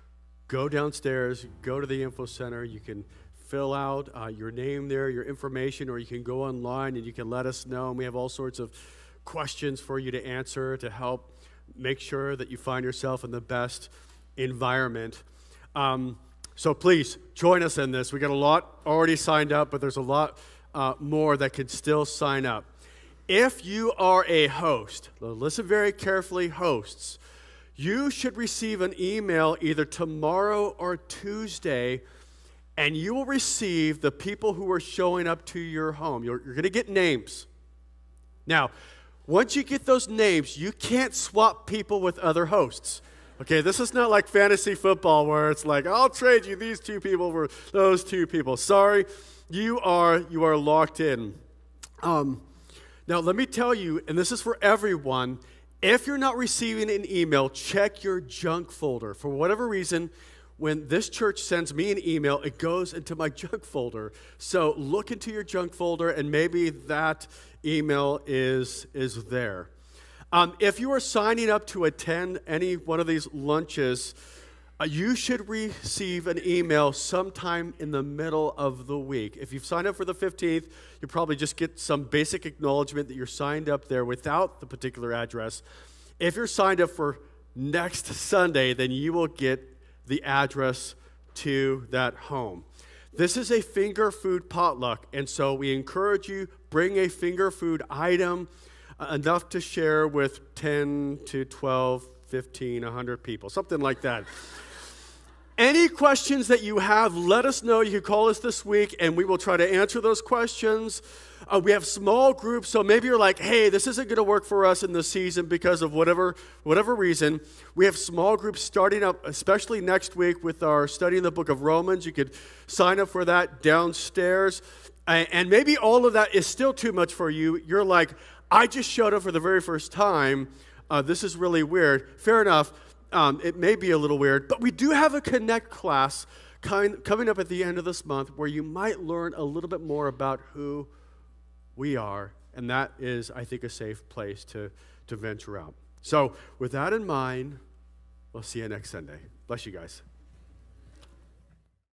go downstairs, go to the info center. You can fill out uh, your name there, your information, or you can go online and you can let us know. And we have all sorts of questions for you to answer to help make sure that you find yourself in the best environment. Um, so please join us in this. We got a lot already signed up, but there's a lot uh, more that can still sign up. If you are a host, listen very carefully, hosts, you should receive an email either tomorrow or Tuesday, and you will receive the people who are showing up to your home. You're, you're going to get names. Now, once you get those names, you can't swap people with other hosts. Okay, this is not like fantasy football where it's like, I'll trade you these two people for those two people. Sorry, you are you are locked in. Um, now, let me tell you, and this is for everyone, if you're not receiving an email, check your junk folder. For whatever reason, when this church sends me an email, it goes into my junk folder. So look into your junk folder, and maybe that email is, is there. Um, if you are signing up to attend any one of these lunches, uh, you should receive an email sometime in the middle of the week. If you've signed up for the fifteenth, you'll probably just get some basic acknowledgement that you're signed up there without the particular address. If you're signed up for next Sunday, then you will get the address to that home. This is a finger food potluck, and so we encourage you, bring a finger food item, uh, enough to share with ten to twelve, fifteen, one hundred people, something like that. Any questions that you have, let us know. You can call us this week, and we will try to answer those questions. Uh, we have small groups, so maybe you're like, hey, this isn't going to work for us in this season because of whatever whatever reason. We have small groups starting up, especially next week with our study in the book of Romans. You could sign up for that downstairs. And maybe all of that is still too much for you. You're like, I just showed up for the very first time. Uh, this is really weird. Fair enough. Um, it may be a little weird, but we do have a Connect class kind, coming up at the end of this month where you might learn a little bit more about who we are, and that is, I think, a safe place to, to venture out. So with that in mind, we'll see you next Sunday. Bless you guys.